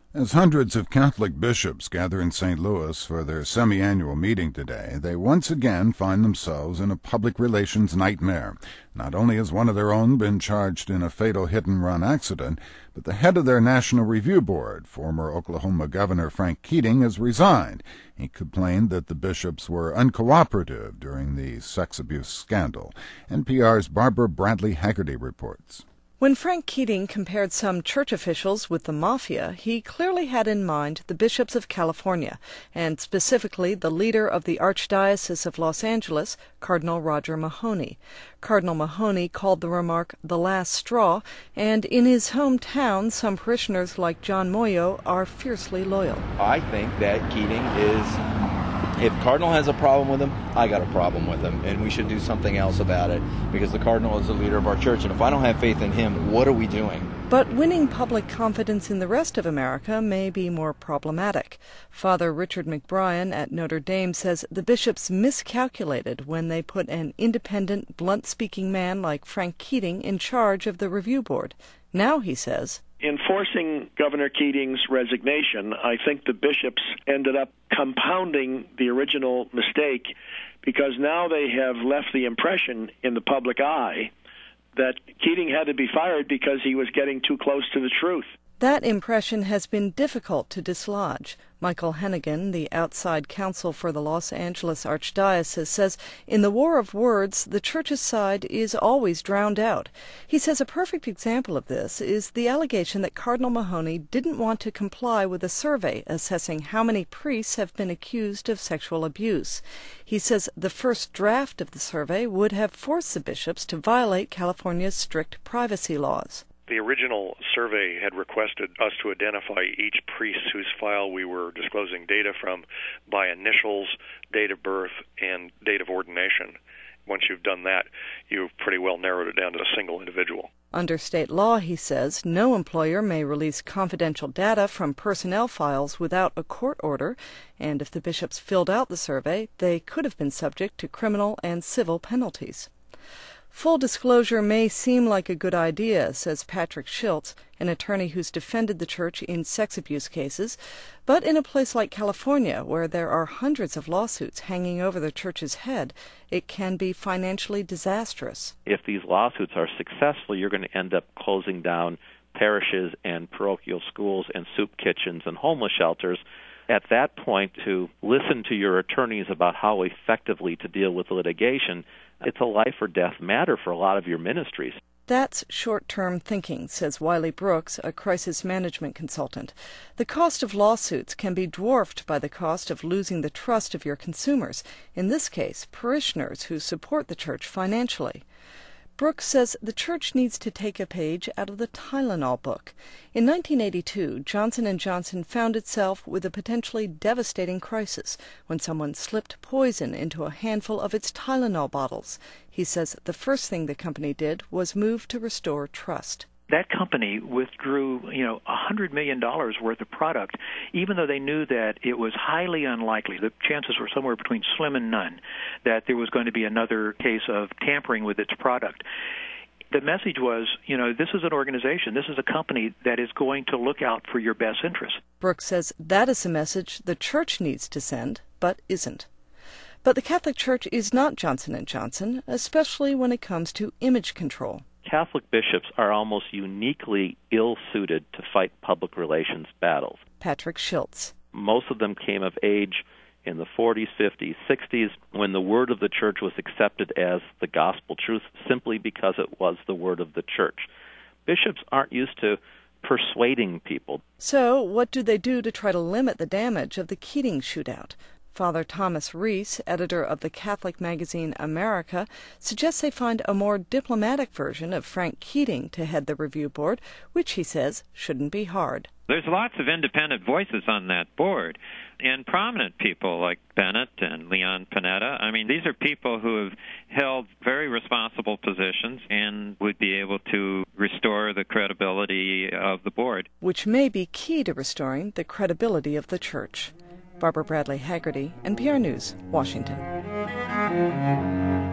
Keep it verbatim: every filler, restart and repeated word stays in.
As hundreds of Catholic bishops gather in Saint Louis for their semi-annual meeting today, they once again find themselves in a public relations nightmare. Not only has one of their own been charged in a fatal hit-and-run accident, but the head of their National Review Board, former Oklahoma Governor Frank Keating, has resigned. He complained that the bishops were uncooperative during the sex abuse scandal. N P R's Barbara Bradley Haggerty reports. When Frank Keating compared some church officials with the mafia, he clearly had in mind the bishops of California, and specifically the leader of the Archdiocese of Los Angeles, Cardinal Roger Mahony. Cardinal Mahony called the remark the last straw, and in his hometown, some parishioners like John Moyo are fiercely loyal. I think that Keating is... If Cardinal has a problem with him, I got a problem with him, and we should do something else about it, because the Cardinal is the leader of our church, and if I don't have faith in him, what are we doing? But winning public confidence in the rest of America may be more problematic. Father Richard McBrien at Notre Dame says the bishops miscalculated when they put an independent, blunt-speaking man like Frank Keating in charge of the review board. Now, he says, enforcing Governor Keating's resignation, I think the bishops ended up compounding the original mistake, because now they have left the impression in the public eye that Keating had to be fired because he was getting too close to the truth. That impression has been difficult to dislodge. Michael Hennigan, the outside counsel for the Los Angeles Archdiocese, says in the war of words, the church's side is always drowned out. He says a perfect example of this is the allegation that Cardinal Mahony didn't want to comply with a survey assessing how many priests have been accused of sexual abuse. He says the first draft of the survey would have forced the bishops to violate California's strict privacy laws. The original survey had requested us to identify each priest whose file we were disclosing data from by initials, date of birth, and date of ordination. Once you've done that, you've pretty well narrowed it down to a single individual. Under state law, he says, no employer may release confidential data from personnel files without a court order, and if the bishops filled out the survey, they could have been subject to criminal and civil penalties. Full disclosure may seem like a good idea, says Patrick Schiltz, an attorney who's defended the church in sex abuse cases, but in a place like California, where there are hundreds of lawsuits hanging over the church's head, it can be financially disastrous. If these lawsuits are successful, you're going to end up closing down parishes and parochial schools and soup kitchens and homeless shelters. At that point, to listen to your attorneys about how effectively to deal with litigation, it's a life or death matter for a lot of your ministries. That's short-term thinking, says Wiley Brooks, a crisis management consultant. The cost of lawsuits can be dwarfed by the cost of losing the trust of your consumers, in this case, parishioners who support the church financially. Brooks says the church needs to take a page out of the Tylenol book. In nineteen eighty-two, Johnson and Johnson found itself with a potentially devastating crisis when someone slipped poison into a handful of its Tylenol bottles. He says the first thing the company did was move to restore trust. That company withdrew, you know, one hundred million dollars worth of product, even though they knew that it was highly unlikely, the chances were somewhere between slim and none, that there was going to be another case of tampering with its product. The message was, you know, this is an organization, this is a company that is going to look out for your best interests. Brooks says that is a message the church needs to send, but isn't. But the Catholic Church is not Johnson and Johnson, especially when it comes to image control. Catholic bishops are almost uniquely ill-suited to fight public relations battles. Patrick Schiltz. Most of them came of age in the forties, fifties, sixties, when the word of the church was accepted as the gospel truth simply because it was the word of the church. Bishops aren't used to persuading people. So what do they do to try to limit the damage of the Keating shootout? Father Thomas Reese, editor of the Catholic magazine America, suggests they find a more diplomatic version of Frank Keating to head the review board, which he says shouldn't be hard. There's lots of independent voices on that board, and prominent people like Bennett and Leon Panetta. I mean, these are people who have held very responsible positions and would be able to restore the credibility of the board. Which may be key to restoring the credibility of the church. Barbara Bradley Haggerty, N P R News, Washington.